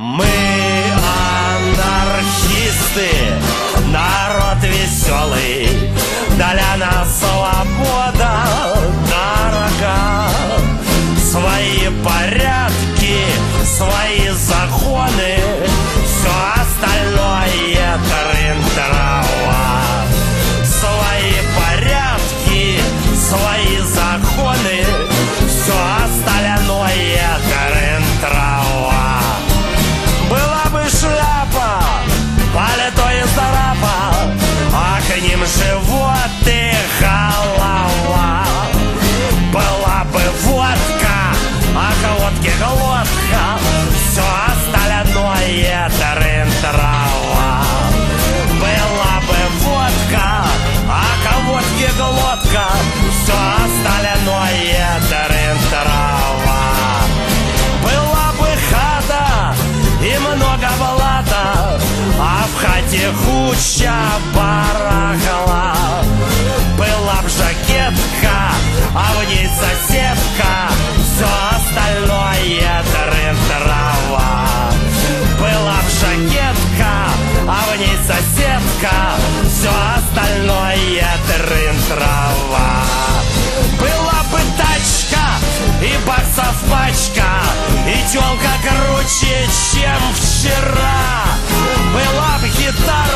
Мы анархисты, народ веселый, для нас свобода дорога. Свои порядки, свои законы, все остальное трын-трава. Свои порядки, свои законы, все остальное трын-трава. Была бы шляпа, пальто из арапа, а к ним живот и голова. Была бы водка, а к водке глотка, все остальное трын-трава. Была бы водка, а к водке глотка, все остальное трын-трава. Была бы хата и много блата, а в хате куча барахла. Была б жакетка, а в ней соседка, все остальное трын-трава. Была б жакетка, а в ней соседка, все остальное трын-трава. Была бы тачка и баксов пачка, и тёлка круче, чем вчера. Была б гитара